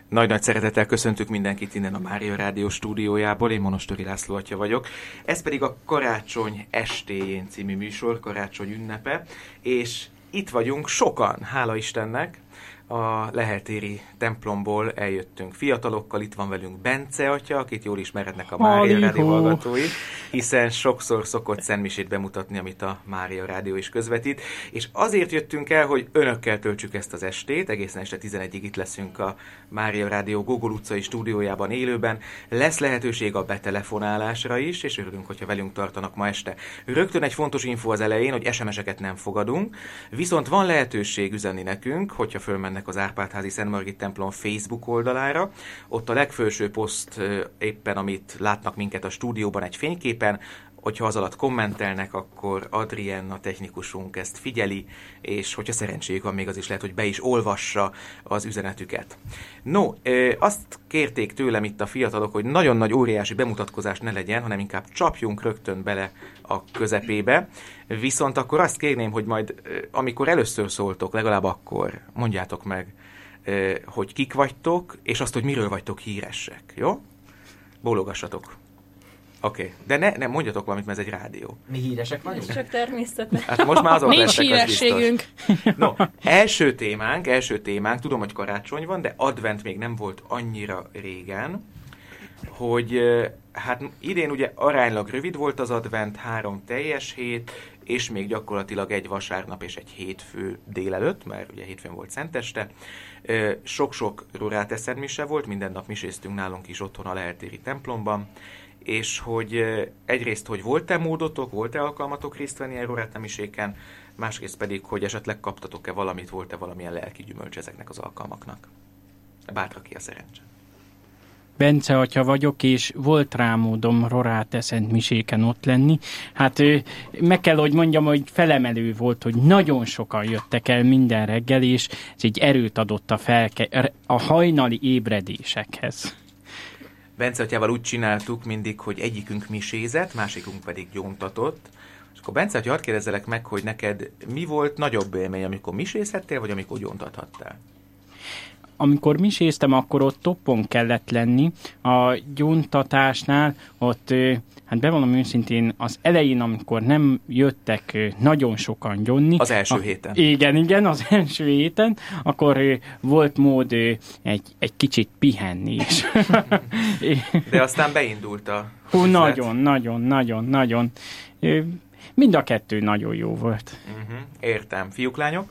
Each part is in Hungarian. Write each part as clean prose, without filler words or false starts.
Nagy-nagy szeretettel köszöntük mindenkit innen a Mária Rádió stúdiójából, én Monostori László atya vagyok. Ez pedig a Karácsony estéjén című műsor, karácsony ünnepe, és itt vagyunk sokan, hála Istennek, a Leheltéri templomból eljöttünk fiatalokkal, itt van velünk Bence atya, akit jól ismerhetnek a Mária Rádió hallgatói, hiszen sokszor szokott szentmisét bemutatni, amit a Mária Rádió is közvetít, és azért jöttünk el, hogy önökkel töltsük ezt az estét, egészen este 11-ig itt leszünk a Mária Rádió Gogol utcai stúdiójában élőben, lesz lehetőség a betelefonálásra is, és örülünk, hogyha velünk tartanak ma este. Rögtön egy fontos info az elején, hogy SMS-eket nem fogadunk, viszont van lehetőség üzenni nekünk, hogyha fölmennek az Árpád-házi Szent Margit templom Facebook oldalára. Ott a legfelső poszt éppen, amit látnak minket a stúdióban egy fényképen, hogyha az alatt kommentelnek, akkor Adrien, a technikusunk ezt figyeli, és hogyha szerencséjük van, még az is lehet, hogy be is olvassa az üzenetüket. No, azt kérték tőlem itt a fiatalok, hogy nagyon nagy óriási bemutatkozás ne legyen, hanem inkább csapjunk rögtön bele a közepébe. Viszont akkor azt kérném, hogy majd amikor először szóltok, legalább akkor mondjátok meg, hogy kik vagytok, és azt, hogy miről vagytok híresek, jó? Bólogassatok. Oké, de ne mondjatok valamit, mert ez egy rádió. Mi híresek vagyunk? Csak természetesen. Hát most már azon Nincs lettek, hírességünk. No, első témánk, tudom, hogy karácsony van, de advent még nem volt annyira régen, hogy hát idén ugye aránylag rövid volt az advent, 3 teljes hét, és még gyakorlatilag egy vasárnap és egy hétfő délelőtt, mert ugye hétfőn volt szenteste. Sok-sok rórát eszedmise volt, minden nap miséztünk nálunk is otthon a Leheltéri templomban, és hogy egyrészt, hogy volt-e módotok, volt-e alkalmatok részt venni a rórátemiséken, másrészt pedig, hogy esetleg kaptatok-e valamit, volt-e valamilyen lelki gyümölcs ezeknek az alkalmaknak. Bátra ki a szerencse. Bence atya vagyok, és volt rá módom Rorát Szent miséken ott lenni. Hát meg kell, hogy mondjam, hogy felemelő volt, hogy nagyon sokan jöttek el minden reggel, és ez egy erőt adott a hajnali ébredésekhez. Bence atyával úgy csináltuk mindig, hogy egyikünk misézett, másikunk pedig gyóntatott. És akkor Bence atya, hadd kérdezzelek meg, hogy neked mi volt nagyobb élmény, amikor misézhettél, vagy amikor gyóntathattál? Amikor miséztem, akkor ott toppon kellett lenni. A gyóntatásnál ott, hát bevallom őszintén, az elején, amikor nem jöttek nagyon sokan gyónni. Az első héten. Igen, az első héten, akkor volt mód egy kicsit pihenni is. De aztán beindult a Nagyon. Mind a kettő nagyon jó volt. Értem. Fiúk, lányok?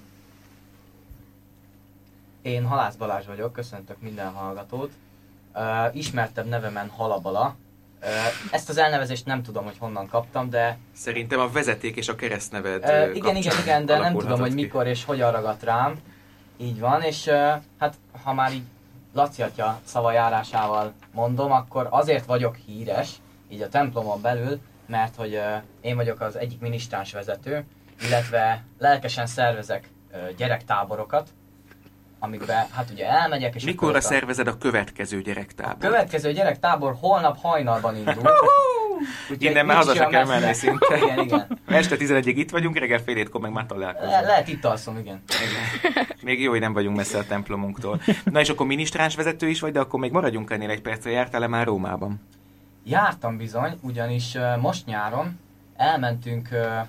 Én Halász Balázs vagyok, köszöntök minden hallgatót. Ismertebb nevemen Halabala. Ezt az elnevezést nem tudom, hogy honnan kaptam, de... Szerintem a vezeték és a keresztneved igen, de nem tudom, hogy mikor és hogyan ragadt rám. Így van, és hát ha már így Laci atya szavajárásával mondom, akkor azért vagyok híres, így a templomon belül, mert hogy én vagyok az egyik minisztráns vezető, illetve lelkesen szervezek gyerektáborokat, amikbe hát ugye elmegyek, és... Mikorra szervezed a következő gyerektábor? A következő gyerektábor holnap hajnalban indul. Innen már haza se kell menni szinte. Igen. Este 11-ig itt vagyunk, reggel fél 7-kor meg már találkozunk. Lehet itt alszom, igen. Még jó, hogy nem vagyunk messze a templomunktól. Na és akkor minisztráns vezető is vagy, de akkor még maradjunk ennél egy percre. Jártál-e már Rómában? Jártam bizony, ugyanis most nyáron elmentünk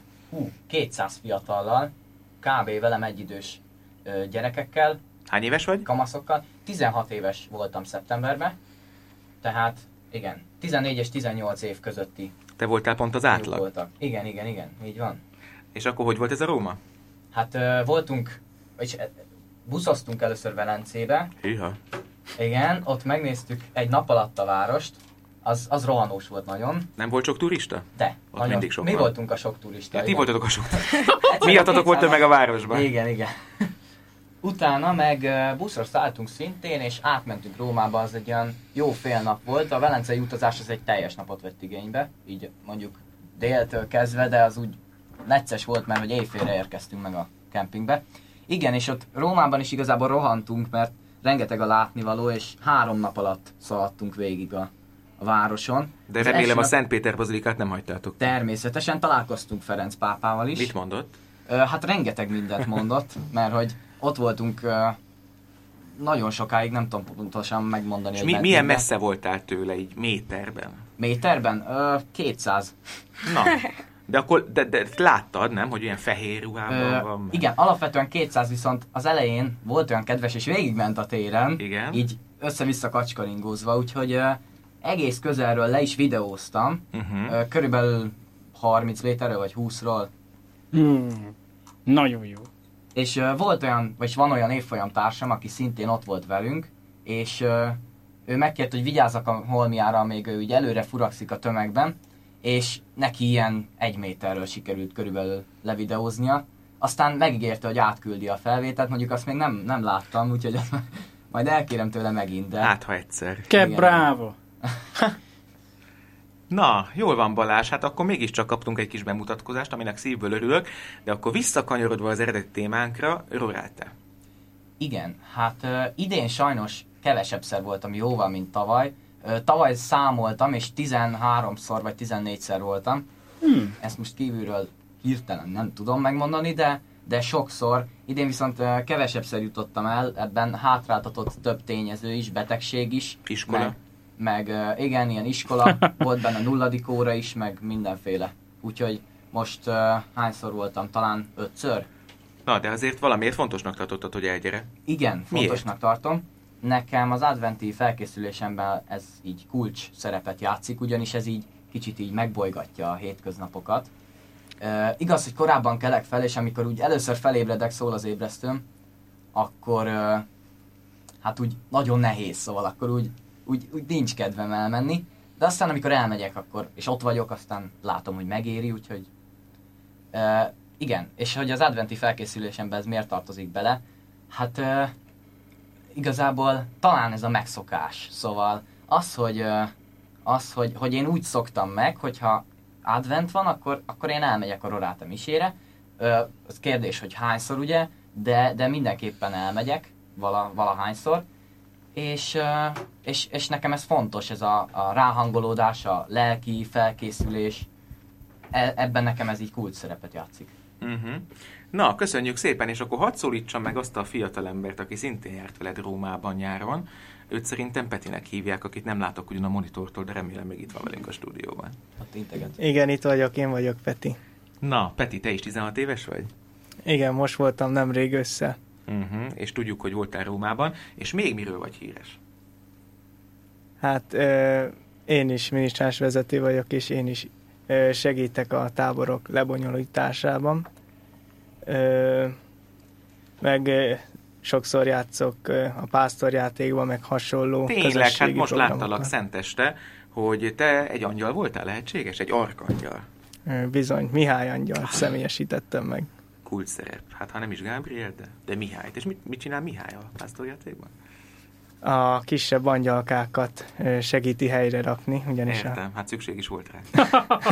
200 fiatallal, kb. Velem egyidős gyerekekkel. Hány éves vagy? Kamaszokkal. 16 éves voltam szeptemberben, tehát igen, 14 és 18 év közötti. Te voltál pont az átlag? Voltak. Igen, így van. És akkor hogy volt ez a Róma? Hát voltunk, és buszoztunk először Velencébe. Hűha. Igen, ott megnéztük egy nap alatt a várost, az rohanós volt nagyon. Nem volt sok turista? De. Ott nagyon, mindig sok. Mi voltunk a sok turista. Ja, ti voltatok a sok. Miattatok volt több meg a városban. Igen. Utána meg buszra szálltunk szintén, és átmentünk Rómába, az egy olyan jó fél nap volt. A velencei utazás az egy teljes napot vett igénybe, így mondjuk déltől kezdve, de az úgy necces volt, mert hogy éjfélre érkeztünk meg a kempingbe. Igen, és ott Rómában is igazából rohantunk, mert rengeteg a látnivaló, és 3 nap alatt szaladtunk végig a városon. De remélem a Szent Péter bazilikát nem hagytátok. Természetesen találkoztunk Ferenc pápával is. Mit mondott? Hát rengeteg mindent mondott, mert hogy ott voltunk nagyon sokáig, nem tudom pontosan megmondani. És milyen messze voltál tőle, így méterben? Méterben? 200. Na, de akkor de láttad, nem, hogy ilyen fehér ruhában van? Igen, alapvetően 200, viszont az elején volt olyan kedves, és végigment a téren. Igen. Így össze-vissza kacskaringózva, úgyhogy egész közelről le is videóztam. Körülbelül 30 méterről vagy 20-ról. Nagyon jó. És volt olyan, vagy van olyan évfolyam társam, aki szintén ott volt velünk, és ő megkért, hogy vigyázzak a holmiára, amíg ő ugye előre furakszik a tömegben, és neki ilyen 1 méterről sikerült körülbelül levideóznia. Aztán megígérte, hogy átküldi a felvételt, mondjuk azt még nem láttam, úgyhogy majd elkérem tőle megint, de... Hát, ha egyszer. Bravo! Na, jól van Balázs, hát akkor mégiscsak kaptunk egy kis bemutatkozást, aminek szívből örülök, de akkor visszakanyarodva az eredeti témánkra, Rorate. Igen, hát idén sajnos kevesebbszer voltam jóval, mint tavaly. Tavaly számoltam, és 13-szor vagy 14-szer voltam. Ezt most kívülről hirtelen nem tudom megmondani, de sokszor. Idén viszont kevesebbszer jutottam el, ebben hátráltatott több tényező is, betegség is. Iskola. Meg igen, ilyen iskola, volt benne 0. óra is, meg mindenféle. Úgyhogy most hányszor voltam? Talán 5-ször? Na, de azért valamiért fontosnak tartottad, hogy elgyere. Igen, fontosnak tartom. Nekem az adventi felkészülésemben ez így kulcs szerepet játszik, ugyanis ez így kicsit így megbolygatja a hétköznapokat. Igaz, hogy korábban kelek fel, és amikor úgy először felébredek, szól az ébresztőm, akkor hát úgy nagyon nehéz, szóval akkor úgy nincs kedvem elmenni, de aztán amikor elmegyek, akkor, és ott vagyok, aztán látom, hogy megéri, úgyhogy igen, és hogy az adventi felkészülésemben ez miért tartozik bele, hát igazából talán ez a megszokás, szóval hogy én úgy szoktam meg, hogyha advent van, akkor én elmegyek a Rorate misére, az kérdés, hogy hányszor ugye, de mindenképpen elmegyek valahányszor, és nekem ez fontos, ez a ráhangolódás, a lelki felkészülés, ebben nekem ez így kulcs szerepet játszik. Na, köszönjük szépen, és akkor hadd szólítsam meg azt a fiatalembert, aki szintén járt veled Rómában nyáron. Őt szerintem Petinek hívják, akit nem látok ugyan a monitortól, de remélem még itt van velünk a stúdióban. Ott integet. Igen, itt vagyok, én vagyok Peti. Na, Peti, te is 16 éves vagy? Igen, most voltam nemrég össze. És tudjuk, hogy voltál Rómában, és még miről vagy híres? Hát én is minisztráns vezető vagyok, és én is segítek a táborok lebonyolításában. Meg sokszor játszok a pásztorjátékban, meg hasonló Tényleg, hát most programokban. láttalak szenteste, hogy te egy angyal voltál, lehetséges? Egy arkangyal. Bizony, Mihály angyalt személyesítettem meg. Kult szerep. Hát ha nem is Gábriel, de Mihályt. És mit csinál Mihály a pásztorjátékban? A kisebb angyalkákat segíti helyre rakni, ugyanis Értem, hát szükség is volt rá.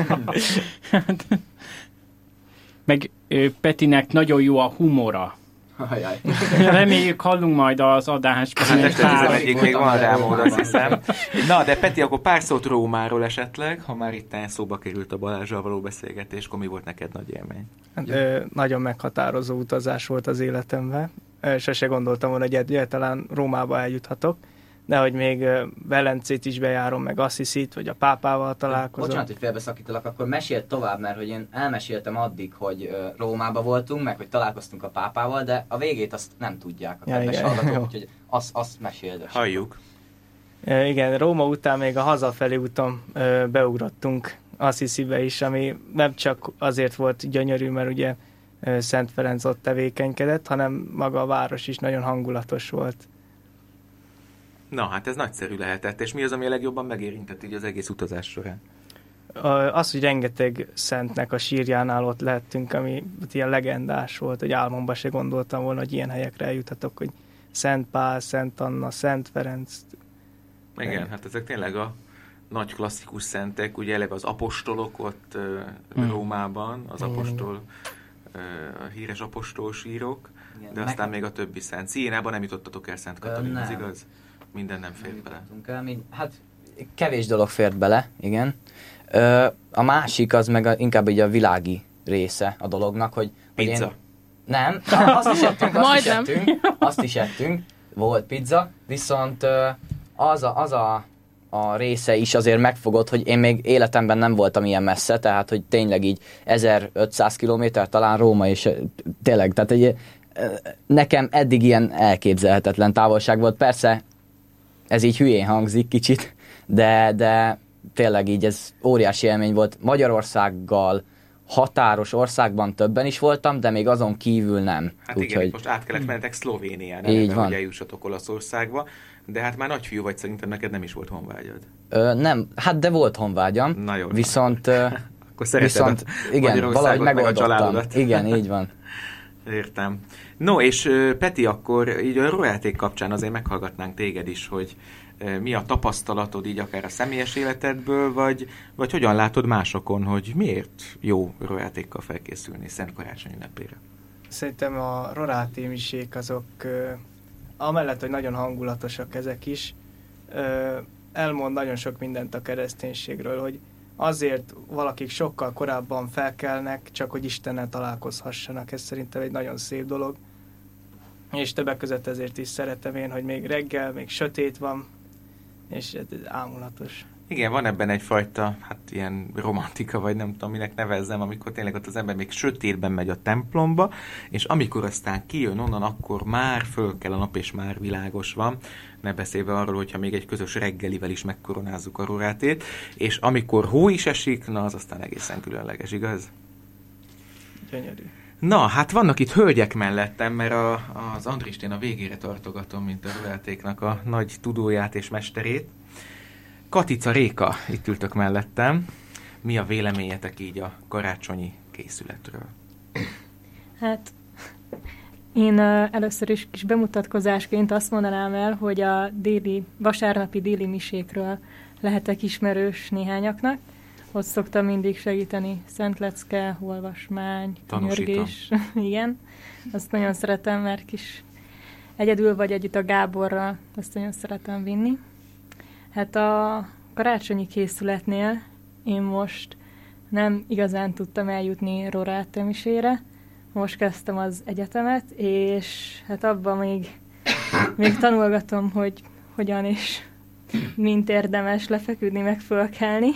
Meg Petinek nagyon jó a humora. Ajaj. Reméljük hallunk majd az adásban. Hát este 11-ig még van rá mód, azt hiszem. Na, de Peti, akkor pár szót Rómáról esetleg, ha már itt szóba került a Balázsral való beszélgetés, akkor mi volt neked nagy élmény? Hát, nagyon meghatározó utazás volt az életemben. Sose gondoltam volna, hogy egyáltalán Rómába eljuthatok, de hogy még Velencét is bejárom, meg Asszisit, vagy a pápával találkozom. Bocsánat, hogy félbeszakítalak, akkor meséld tovább, mert hogy én elmeséltem addig, hogy Rómába voltunk, meg hogy találkoztunk a pápával, de a végét azt nem tudják a kedves hallgatók, úgyhogy azt meséld. Halljuk. Igen, Róma után még a hazafelé úton beugrottunk Assisibe is, ami nem csak azért volt gyönyörű, mert ugye Szent Ferenc ott tevékenykedett, hanem maga a város is nagyon hangulatos volt. Na, hát ez nagyszerű lehetett. És mi az, ami a legjobban megérintett így az egész utazás során? Az, hogy rengeteg szentnek a sírjánál ott lehettünk, ami ilyen legendás volt, hogy álmomban se gondoltam volna, hogy ilyen helyekre eljuthatok, hogy Szent Pál, Szent Anna, Szent Ferenc. Igen, hát ezek tényleg a nagy klasszikus szentek, ugye eleve az apostolok ott Rómában, az apostol, a híres apostolsírok, de aztán még a többi szent. Sziénában nem jutottatok el Szent Katalinhoz, igaz? Minden nem fért bele. Hát kevés dolog fért bele, igen. A másik az meg inkább így a világi része a dolognak, hogy Pizza. Nem, azt is ettünk, azt is ettünk, Volt pizza, viszont az a része is azért megfogott, hogy én még életemben nem voltam ilyen messze, tehát hogy tényleg így 1500 kilométer talán Róma, és tényleg, tehát nekem eddig ilyen elképzelhetetlen távolság volt. Persze ez így hülyén hangzik kicsit, de tényleg így ez óriási élmény volt. Magyarországgal határos országban többen is voltam, de még azon kívül nem. Hát igen, hogy most át kellett mennetek Szlovéniára, hogy eljussatok Olaszországba, de hát már nagyfiú vagy, szerintem neked nem is volt honvágyad. Nem, hát de volt honvágyam, viszont igen, valahogy megoldottam. Igen, így van. Értem. No, és Peti, akkor így a rójáték kapcsán azért meghallgatnánk téged is, hogy mi a tapasztalatod így akár a személyes életedből, vagy hogyan látod másokon, hogy miért jó rójátékkal felkészülni Szent Karácsony ünnepére? Szerintem a rorátémisék azok, amellett, hogy nagyon hangulatosak ezek is, elmond nagyon sok mindent a kereszténységről, hogy azért valakik sokkal korábban felkelnek, csak hogy Istennel találkozhassanak. Ez szerintem egy nagyon szép dolog. És többek között ezért is szeretem én, hogy még reggel, még sötét van, és ez ámulatos. Igen, van ebben egyfajta, hát ilyen romantika, vagy nem tudom, minek nevezzem, amikor tényleg ott az ember még sötétben megy a templomba, és amikor aztán kijön onnan, akkor már föl kell a nap, és már világos van. Ne beszélve arról, hogyha még egy közös reggelivel is megkoronázzuk a rórátét, és amikor hó is esik, na az aztán egészen különleges, igaz? Gyönyörű. Na, hát vannak itt hölgyek mellettem, mert az Andrist én a végére tartogatom, mint a rójátéknak a nagy tudóját és mesterét. Katica, Réka, itt ültök mellettem. Mi a véleményetek így a karácsonyi készületről? Hát én először is kis bemutatkozásként azt mondanám el, hogy a vasárnapi déli misékről lehetek ismerős néhányaknak. Ott szoktam mindig segíteni Szent Lecke, olvasmány, nyörgés. Igen, azt nagyon szeretem, mert kis egyedül vagy együtt a Gáborral, azt nagyon szeretem vinni. Hát a karácsonyi készületnél én most nem igazán tudtam eljutni rorátemisére. Most kezdtem az egyetemet, és hát abban még tanulgatom, hogy hogyan és mint érdemes lefeküdni, meg fölkelni.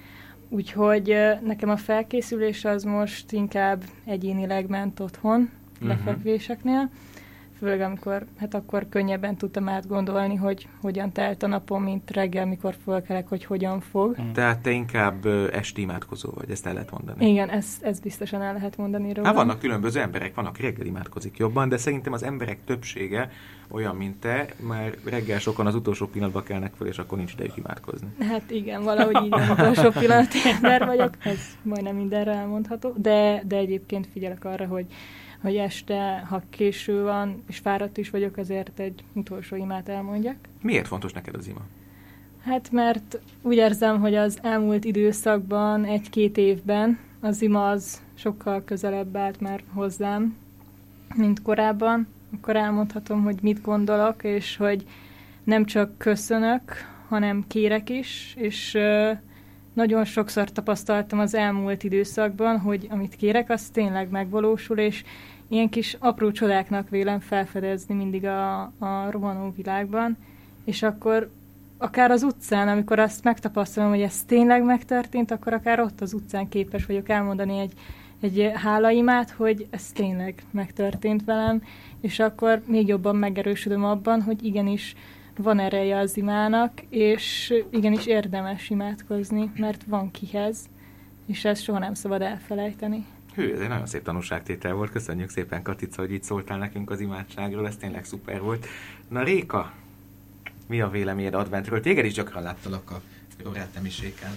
Úgyhogy nekem a felkészülés az most inkább egyénileg ment otthon, lefekvéseknél. Főleg amikor, hát akkor könnyebben tudtam átgondolni, hogy hogyan telt a napom, mint reggel, mikor fölkelek, hogy hogyan fog. Tehát te inkább esti imádkozó vagy, ezt el lehet mondani? Igen, ezt biztosan el lehet mondani róla. Hát vannak különböző emberek, vannak reggel imádkozik jobban, de szerintem az emberek többsége olyan, mint te, mert reggel sokan az utolsó pillanatban kelnek föl, és akkor nincs idejük imádkozni. Hát igen, valahogy így az utolsó pillanati ember vagyok, ez majdnem mindenre elmondható, de egyébként figyelek arra, hogy este, ha késő van, és fáradt is vagyok, ezért egy utolsó imát elmondjak. Miért fontos neked az ima? Hát mert úgy érzem, hogy az elmúlt időszakban, 1-2 évben az ima az sokkal közelebb állt már hozzám, mint korábban. Akkor elmondhatom, hogy mit gondolok, és hogy nem csak köszönök, hanem kérek is, és nagyon sokszor tapasztaltam az elmúlt időszakban, hogy amit kérek, az tényleg megvalósul, és ilyen kis apró csodáknak vélem felfedezni mindig a rohanó világban, és akkor akár az utcán, amikor azt megtapasztalom, hogy ez tényleg megtörtént, akkor akár ott az utcán képes vagyok elmondani egy hálaimát, hogy ez tényleg megtörtént velem, és akkor még jobban megerősödöm abban, hogy igenis van ereje az imának, és igenis érdemes imádkozni, mert van kihez, és ezt soha nem szabad elfelejteni. Hű, ez egy nagyon szép tanúságtétel volt. Köszönjük szépen, Katica, hogy így szóltál nekünk az imádságról, ez tényleg szuper volt. Na, Réka, mi a véleményed adventről? Téged is gyakran láttalak a róráttemiséken.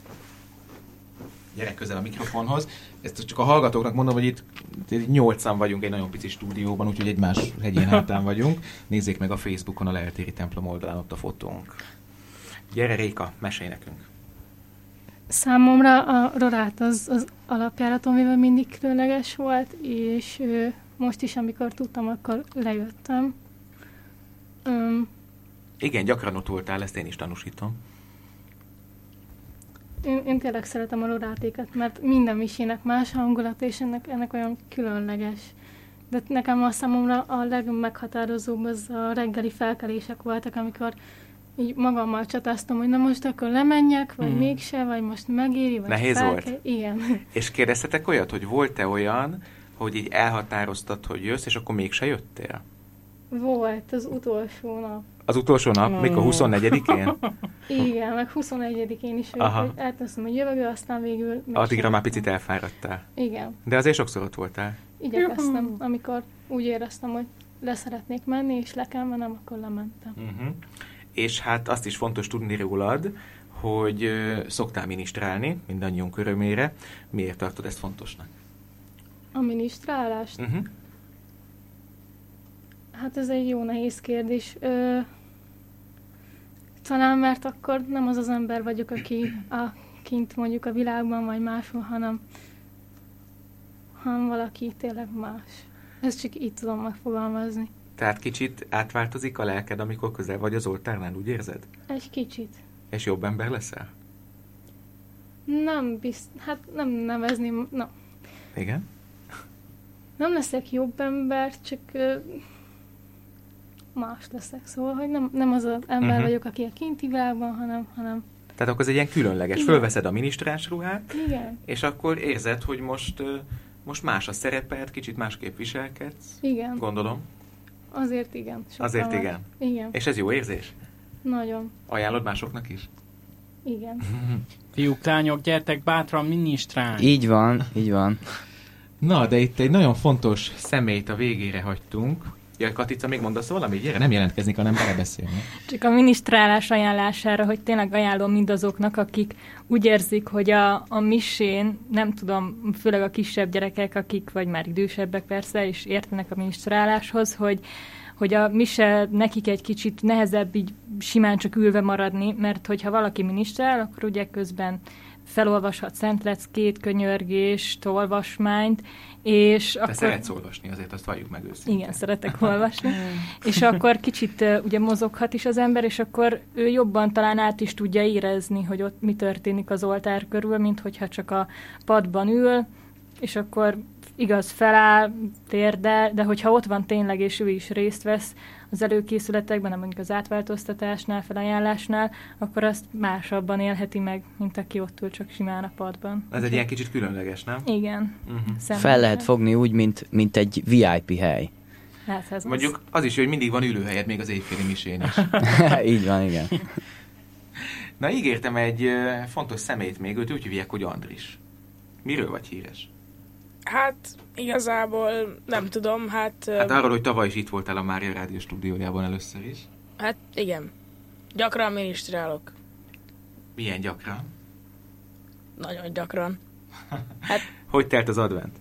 Gyere közel a mikrofonhoz. Ezt csak a hallgatóknak mondom, hogy itt 8-an vagyunk egy nagyon pici stúdióban, úgyhogy egymás hegyén hátán vagyunk. Nézzék meg a Facebookon, a Leltéri templom oldalán, ott a fotónk. Gyere, Réka, mesélj nekünk. Számomra a rorát az alapjáraton véve mindig különleges volt, és most is, amikor tudtam, akkor lejöttem. Igen, gyakran ott voltál, ezt én is tanúsítom. Én tényleg szeretem a rorátéket, mert minden misének más hangulat, és ennek olyan különleges De nekem a számomra a legmeghatározóbb az a reggeli felkelések voltak, amikor így magammal csatáztam, hogy na most akkor lemenjek, vagy mégse, vagy most megéri, vagy nehéz volt? Igen. És kérdeztetek olyat, hogy volt-e olyan, hogy így elhatároztad, hogy jössz, és akkor mégse jöttél? Volt az utolsó nap. Az utolsó nap? Mikor 24-én? Igen, meg 21-én is, hogy elteszem, hogy jövök, aztán végül... Addigra már picit elfáradtál. Igen. De azért sokszor ott voltál. Igyekeztem, amikor úgy éreztem, hogy leszeretnék menni, és le kell mennem, akkor lementem. És hát azt is fontos tudni rólad, hogy szoktál minisztrálni, mindannyiunk örömére. Miért tartod ezt fontosnak? A minisztrálást? Hát ez egy jó nehéz kérdés. Talán mert akkor nem az az ember vagyok, aki kint mondjuk a világban vagy máshol, hanem valaki tényleg más. Ezt csak így tudom megfogalmazni. Tehát kicsit átváltozik a lelked, amikor közel vagy az oltárnál, úgy érzed? Egy kicsit. És jobb ember leszel? Hát nem nevezném, Igen? Nem leszek jobb ember, csak más leszek. Szóval, hogy nem az az ember vagyok, aki a kinti világban, hanem... Tehát akkor ez egy ilyen különleges. Igen. Fölveszed a minisztráns ruhát, igen. És akkor érzed, hogy most más a szereped, kicsit másképp viselkedsz. Igen. Gondolom. Azért igen. Azért igen. Igen. És ez jó érzés? Nagyon. Ajánlod másoknak is? Igen. Fiúk, lányok, gyertek bátran minisztrálni. Így van, így van. Na, de itt egy nagyon fontos személyt a végére hagytunk. Ja, Katica, még mondasz valamit? Gyere, nem jelentkezni, hanem belebeszélni. Csak a minisztrálás ajánlására, hogy tényleg ajánlom mindazoknak, akik úgy érzik, hogy a misén, nem tudom, főleg a kisebb gyerekek, akik, vagy már idősebbek persze, és értenek a minisztráláshoz, hogy a mise nekik egy kicsit nehezebb így simán csak ülve maradni, mert hogyha valaki minisztrál, akkor ugye közben felolvashat szentleckét, könyörgést, olvasmányt, és Te akkor... szeretsz olvasni, azért azt valljuk meg őszintén. Igen, szeretek olvasni. És akkor kicsit ugye mozoghat is az ember, és akkor ő jobban talán át is tudja érezni, hogy ott mi történik az oltár körül, mint hogyha csak a padban ül, és akkor igaz feláll, térdel, de hogyha ott van tényleg, és ő is részt vesz az előkészületekben, nem mondjuk az átváltoztatásnál, felajánlásnál, akkor azt másabban élheti meg, mint aki ott ül csak simán a padban. Ez egy ilyen kicsit különleges, nem? Igen. Fel lehet fogni úgy, mint egy VIP hely. Hát ez mondjuk az is, hogy mindig van ülőhelyed még az éjféli misén is. Így van, igen. Na, ígértem egy fontos személyt még, őt úgy hívják, hogy Andris. Miről vagy híres? Hát igazából nem tudom, Hát arról, hogy tavaly is itt voltál a Mária Rádió stúdiójában először is. Hát igen. Gyakran minisztrálok. Milyen gyakran? Nagyon gyakran. Hát... Hogy telt az advent?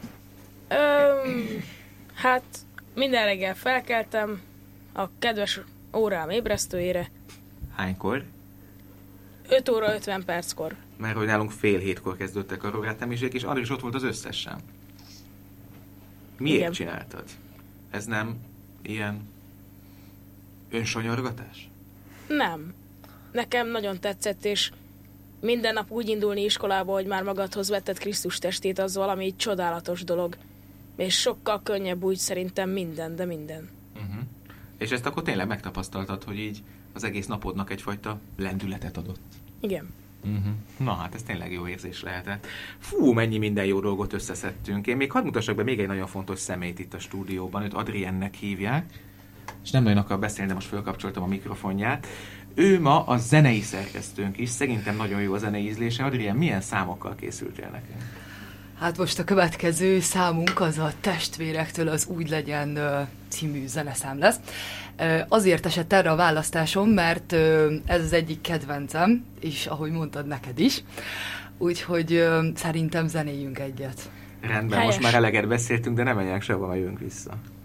Hát minden reggel felkeltem a kedves órám ébresztőjére. Hánykor? 5 óra 50 perckor. Mert hogy nálunk 6:30 kezdődtek a rogátemisék, és Andris ott volt az összesen. Miért igen. csináltad? Ez nem ilyen önsonyorgatás? Nem. Nekem nagyon tetszett, és minden nap úgy indulni iskolába, hogy már magadhoz vetted Krisztus testét, az valami csodálatos dolog. És sokkal könnyebb úgy szerintem minden, de minden. És ezt akkor tényleg megtapasztaltad, hogy így az egész napodnak egyfajta lendületet adott? Igen. Na hát ez tényleg jó érzés lehetett. Fú, mennyi minden jó dolgot összeszedtünk. Én még hadd mutassak be még egy nagyon fontos személyt itt a stúdióban, őt Adriennek hívják, és nem nagyon akar beszélni, de most fölkapcsoltam a mikrofonját. Ő ma a zenei szerkesztőnk is, szerintem nagyon jó a zenei ízlése. Adrien, milyen számokkal készültél nekünk? Hát most a következő számunk az a Testvérektől az Úgy legyen című zeneszám lesz. Azért esett erre a választásom, mert ez az egyik kedvencem, és ahogy mondtad, neked is. Úgyhogy szerintem zenéljünk egyet. Rendben, helyes. Most már eleget beszéltünk, de nem menjünk sehova, jövünk vissza.